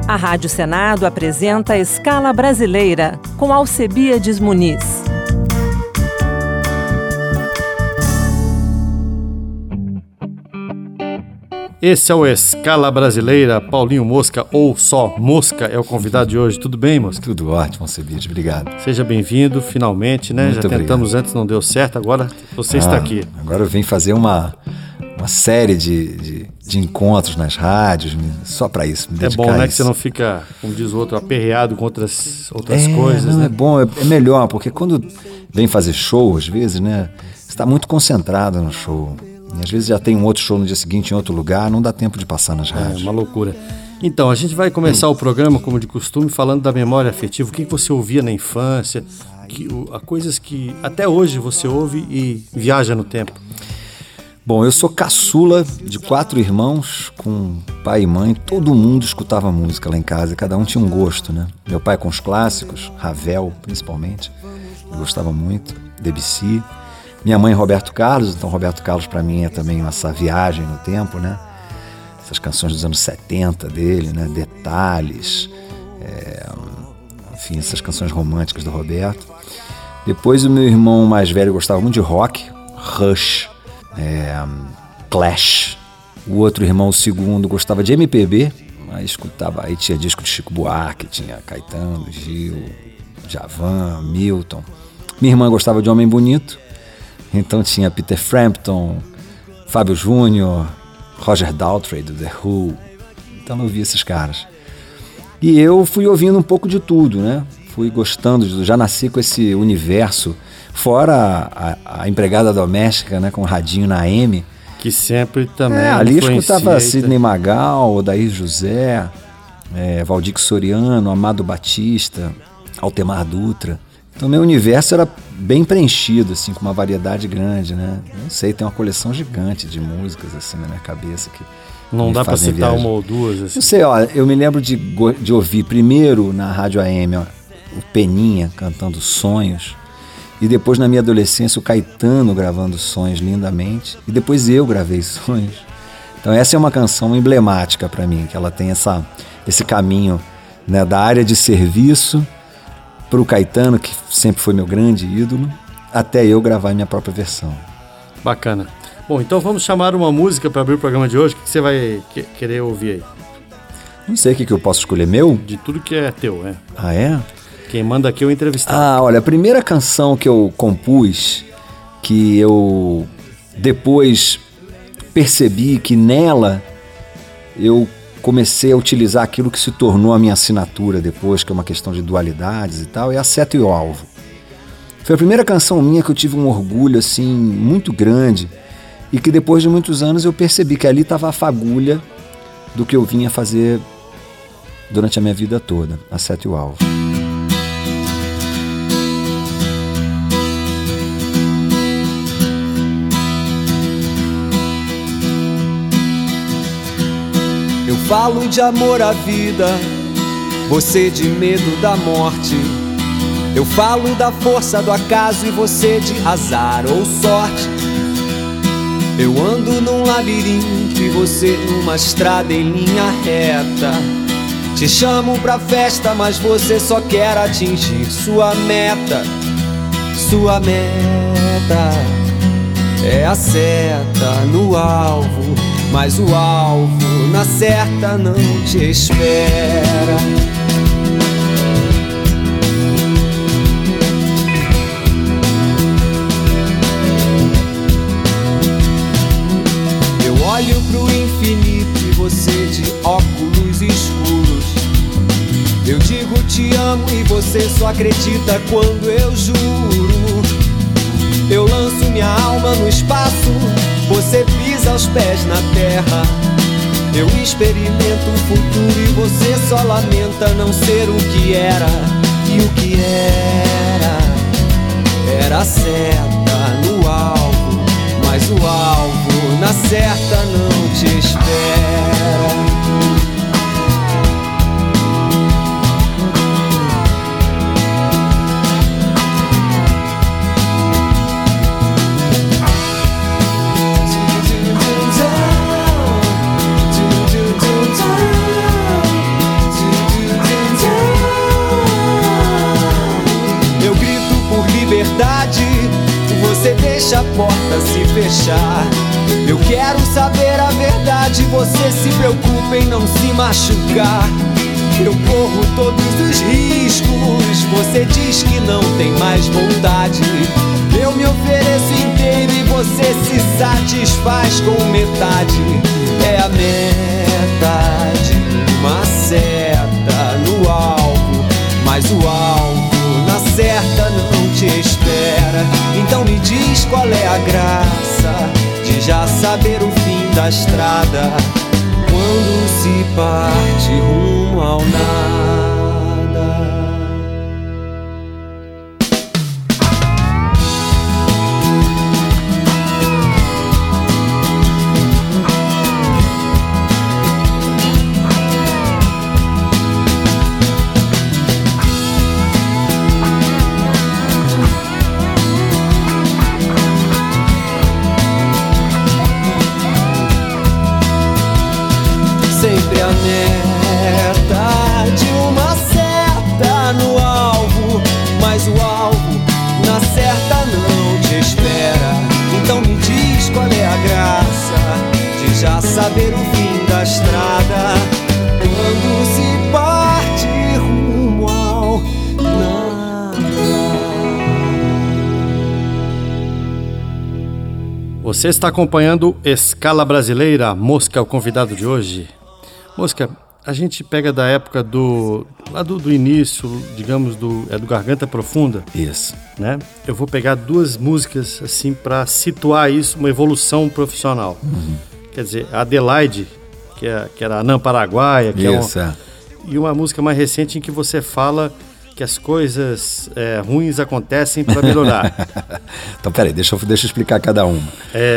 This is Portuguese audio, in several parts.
A Rádio Senado apresenta a Escala Brasileira, com Alcebiades Muniz. Esse é o Escala Brasileira. Paulinho Mosca, ou só Mosca, é o convidado de hoje. Tudo bem, Mosca? Tudo ótimo, Alcebiades. Obrigado. Seja bem-vindo, finalmente, né? Muito Já tentamos obrigado. Antes, não deu certo, agora você está aqui. Agora eu vim fazer uma série de encontros nas rádios, só para isso, me dedicar É bom, né? a Que isso. você não fica, como diz o outro, aperreado com outras coisas, não, né? É bom, é melhor, porque quando vem fazer show, às vezes, né? Você está muito concentrado no show. E às vezes já tem um outro show no dia seguinte em outro lugar, não dá tempo de passar nas rádios. É uma loucura. Então, a gente vai começar o programa, como de costume, falando da memória afetiva. O que você ouvia na infância, coisas que até hoje você ouve e viaja no tempo. Bom, eu sou caçula de 4 irmãos, com pai e mãe. Todo mundo escutava música lá em casa, cada um tinha um gosto, né? Meu pai com os clássicos, Ravel principalmente, eu gostava muito, Debussy. Minha mãe, Roberto Carlos, então Roberto Carlos para mim é também essa viagem no tempo, né? Essas canções dos anos 70 dele, né? Detalhes, enfim, essas canções românticas do Roberto. Depois o meu irmão mais velho gostava muito de rock, Rush, Clash. O outro irmão, o segundo, gostava de MPB, aí escutava, aí tinha disco de Chico Buarque, tinha Caetano, Gil, Djavan, Milton. Minha irmã gostava de Homem Bonito, então tinha Peter Frampton, Fábio Júnior, Roger Daltrey do The Who. Então eu ouvia esses caras. E eu fui ouvindo um pouco de tudo, né? Fui gostando, já nasci com esse universo, fora a empregada doméstica, né? Com o radinho na AM. Que sempre também ali escutava Sidney Magal, Odair José, Valdir Soriano, Amado Batista, Altemar Dutra. Então meu universo era bem preenchido, assim, com uma variedade grande, né? Não sei, tem uma coleção gigante de músicas, assim, na minha cabeça que não dá para citar viagem. uma ou duas, assim. Não sei, ó, eu me lembro de ouvir primeiro na rádio AM, ó, o Peninha cantando Sonhos, e depois na minha adolescência o Caetano gravando Sonhos lindamente, e depois eu gravei Sonhos. Então essa é uma canção emblemática para mim, que ela tem esse caminho, né, da área de serviço para o Caetano, que sempre foi meu grande ídolo, até eu gravar minha própria versão. Bacana. Bom, então vamos chamar uma música para abrir o programa de hoje. O que você vai querer ouvir aí? Não sei o que eu posso escolher, meu? De tudo que é teu, é. Ah, é? Quem manda aqui é o entrevistado. Ah, olha, a primeira canção que eu compus, que eu depois percebi que nela eu comecei a utilizar aquilo que se tornou a minha assinatura depois, que é uma questão de dualidades e tal, é A Seta e o Alvo. Foi a primeira canção minha que eu tive um orgulho, assim, muito grande, e que depois de muitos anos eu percebi que ali estava a fagulha do que eu vinha fazer durante a minha vida toda, A Seta e o Alvo. Eu falo de amor à vida, você de medo da morte. Eu falo da força do acaso e você de azar ou sorte. Eu ando num labirinto e você numa estrada em linha reta. Te chamo pra festa, mas você só quer atingir sua meta. Sua meta é a seta no alvo, mas o alvo na certa não te espera. Eu olho pro infinito e você de óculos escuros. Eu digo te amo e você só acredita quando eu juro. Eu lanço minha alma no espaço, você pisa os pés na terra. Eu experimento o futuro e você só lamenta não ser o que era. E o que era a seta no alvo, mas o alvo na certa não te espera. deixar. Eu quero saber a verdade, você se preocupa em não se machucar. Eu corro todos os riscos, você diz que não tem mais vontade. Eu me ofereço inteiro e você se satisfaz com metade. É a meta de uma seta no alvo, mas o alvo na certa não te espera. Então me diz qual é a graça de já saber o fim da estrada, quando se parte rumo ao nada. Sempre a meta de uma seta no alvo, mas o alvo na certa não te espera. Então me diz qual é a graça de já saber o fim da estrada, quando se parte rumo ao nada. Você está acompanhando Escala Brasileira. Mosca é o convidado de hoje. Mosca, a gente pega da época do início, digamos, do Garganta Profunda. Isso. Né? Eu vou pegar duas músicas assim para situar isso, uma evolução profissional. Quer dizer, a Adelaide, que era a Anã Paraguaia, que isso, e uma música mais recente em que você fala que as coisas ruins acontecem para melhorar. Então, peraí, deixa eu explicar cada uma.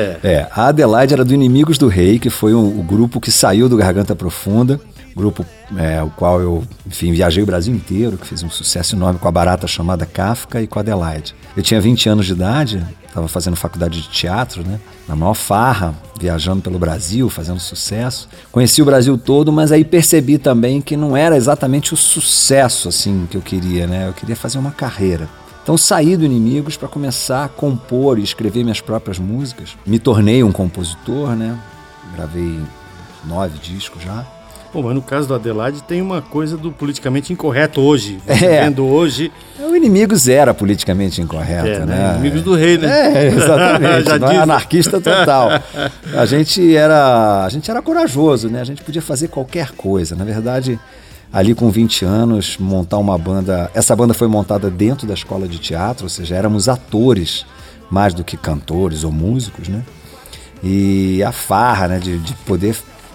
A Adelaide era do Inimigos do Rei, que foi o grupo que saiu do Garganta Profunda, grupo o qual eu, enfim, viajei o Brasil inteiro, que fez um sucesso enorme com a barata chamada Kafka e com a Adelaide. Eu tinha 20 anos de idade, estava fazendo faculdade de teatro, né? Na maior farra, viajando pelo Brasil, fazendo sucesso. Conheci o Brasil todo, mas aí percebi também que não era exatamente o sucesso assim que eu queria, né? Eu queria fazer uma carreira. Então saí do Inimigos para começar a compor e escrever minhas próprias músicas. Me tornei um compositor, né? Gravei 9 discos já. Pô, mas no caso do Adelaide tem uma coisa do politicamente incorreto hoje. Você vendo hoje... O Inimigos era politicamente incorreto, né? Inimigos do Rei, né? Exatamente. Não é anarquista total. A gente era corajoso, né? A gente podia fazer qualquer coisa. Na verdade, ali com 20 anos, montar uma banda... Essa banda foi montada dentro da escola de teatro, ou seja, éramos atores mais do que cantores ou músicos, né? E a farra, né? De poder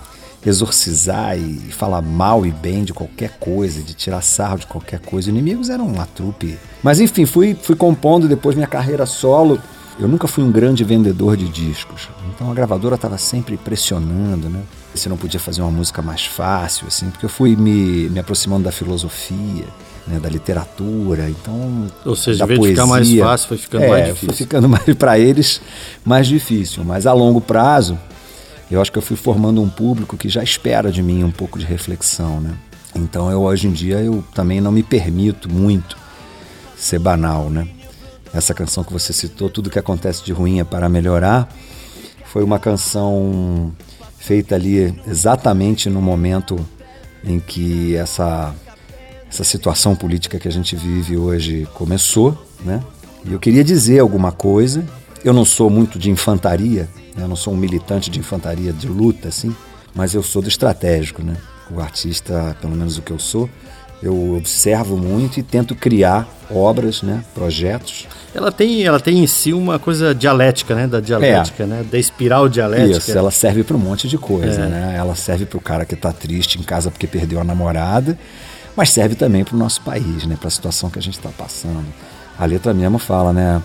exorcizar e falar mal e bem de qualquer coisa, de tirar sarro de qualquer coisa. Inimigos eram uma trupe. Mas enfim, fui compondo depois minha carreira solo. Eu nunca fui um grande vendedor de discos, então a gravadora estava sempre pressionando, né? Se não podia fazer uma música mais fácil, assim, porque eu fui me aproximando da filosofia, né, da literatura, então... Ou seja, da em vez de ficar mais fácil, foi ficando mais difícil. Foi ficando para eles mais difícil, mas a longo prazo eu acho que eu fui formando um público que já espera de mim um pouco de reflexão, né? Então hoje em dia eu também não me permito muito ser banal, né? Essa canção que você citou, Tudo que Acontece de Ruim é para Melhorar, foi uma canção feita ali exatamente no momento em que essa situação política que a gente vive hoje começou, né? E eu queria dizer alguma coisa. Eu não sou muito de infantaria, eu não sou um militante de infantaria de luta, assim, mas eu sou do estratégico, né? O artista, pelo menos o que eu sou, eu observo muito e tento criar obras, né? Projetos. Ela tem em si uma coisa dialética, né? Da dialética, né? Da espiral dialética. Isso, ela serve para um monte de coisa, né? Ela serve para o cara que está triste em casa porque perdeu a namorada, mas serve também para o nosso país, né? Para a situação que a gente está passando. A letra mesmo fala, né?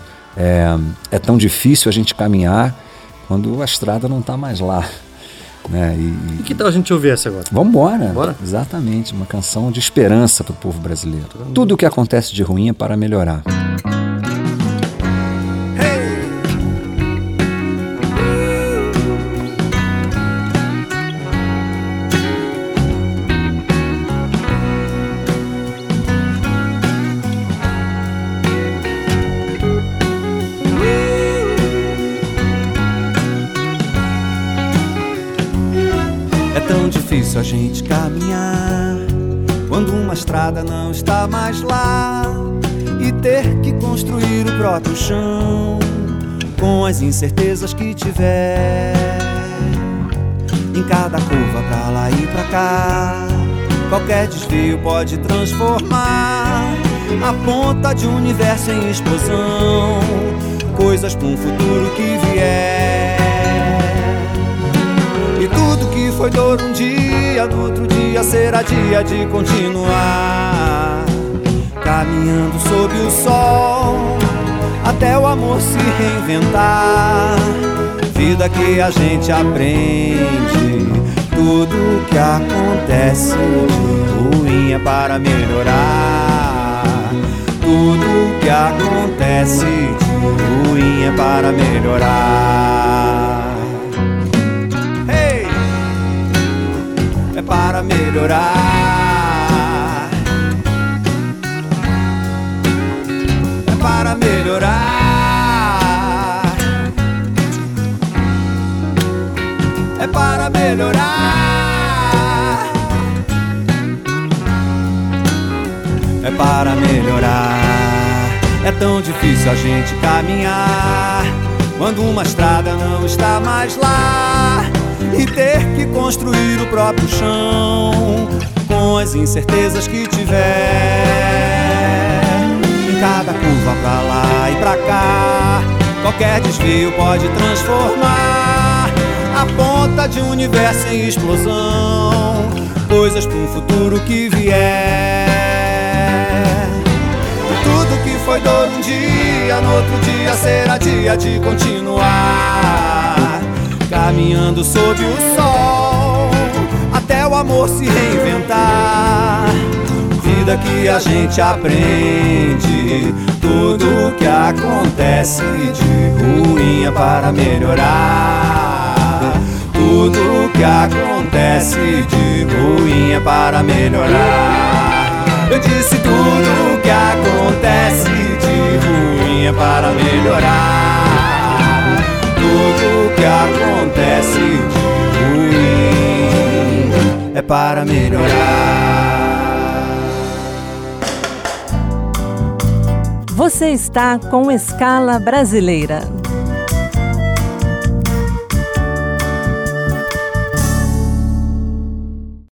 É tão difícil a gente caminhar quando a estrada não está mais lá, né? E que tal a gente ouvir essa agora? Vamos embora. Bora? Exatamente, uma canção de esperança para o povo brasileiro. Tudo o que acontece de ruim é para melhorar. difícil a gente caminhar quando uma estrada não está mais lá e ter que construir o próprio chão com as incertezas que tiver. Em cada curva pra lá e pra cá, qualquer desvio pode transformar a ponta de um universo em explosão, coisas pra um futuro que vier. E tudo que foi dor um dia, no outro dia será dia de continuar, caminhando sob o sol até o amor se reinventar. Vida que a gente aprende, tudo que acontece de ruim é para melhorar. Tudo que acontece de ruim é para melhorar. Hey! É para melhorar. É para melhorar. É para melhorar. É para melhorar. É tão difícil a gente caminhar quando uma estrada não está mais lá e ter que construir o próprio chão com as incertezas que tiver. Em cada curva pra lá e pra cá, qualquer desvio pode transformar a ponta de um universo em explosão, coisas para um futuro que vier. Tudo que foi dor um dia, no outro dia será dia de continuar, caminhando sob o sol até o amor se reinventar. Vida que a gente aprende, tudo que acontece de ruim é para melhorar. Tudo que acontece de ruim é para melhorar. Eu disse tudo que acontece de ruim é para melhorar. Tudo que acontece de ruim é para melhorar. Você está com Escala Brasileira.